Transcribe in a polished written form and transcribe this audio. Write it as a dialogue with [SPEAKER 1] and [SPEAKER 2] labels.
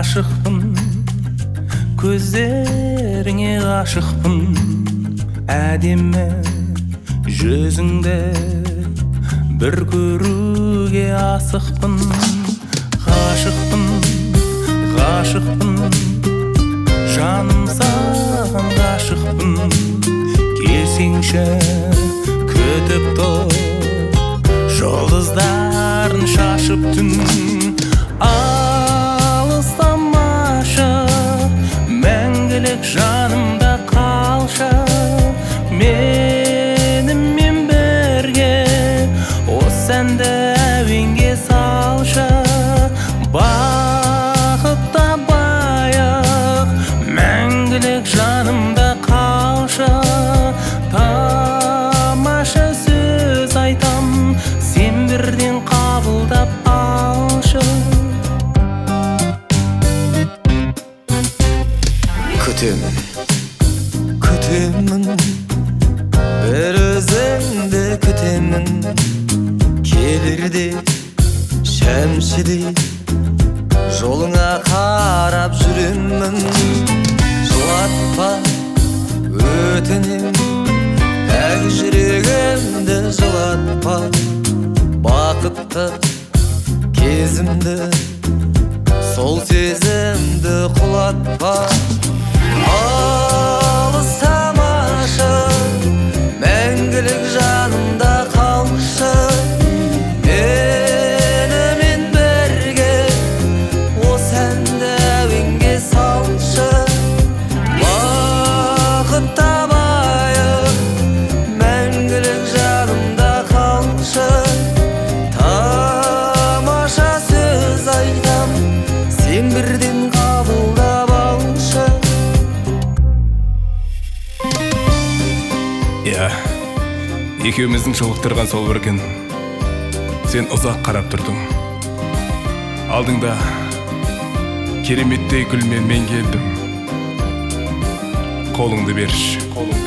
[SPEAKER 1] ғашықпын, көздеріңе ғашықпын, әдемі жүзіңді бір көруге асықпын. Ғашықпын, ғашықпын, жаным саған ғашықпын. Келсеңші күтіп тұр, жұлдыздарын шашып түн. Алыстамашы, мәңгілік жанымда қалшы. Менімен бірге осы әнді әуенге салшы. Бақытта байық, мәңгілік жанымда қалшы. Тамаша сөз айтам, сен бірден қабылдап алшы.
[SPEAKER 2] Күтемін, күтемін, бір өзіңді күтемін. Келерде шәмшідей жолыңа қарап жүремін. Жылатпа өтінем, пәк жүрегімді жылатпа. Бақытты кезімді, сол сезімді құлатпа. Алыстамашы, мәңгілік жанымда қалшы. Менімен бірге осы әнді әуенге салшы. Бақытта байық, мәңгілік жанымда қалшы. Тамаша сөз айтам, сен бірден қабылдап алшы.
[SPEAKER 1] Екеуміздің жолықтырған сол бір күн. Сен ұзақ қарап тұрдың. Алдыңда кереметтей гүлмен мен келдім. Қолыңды берші, қолыңды.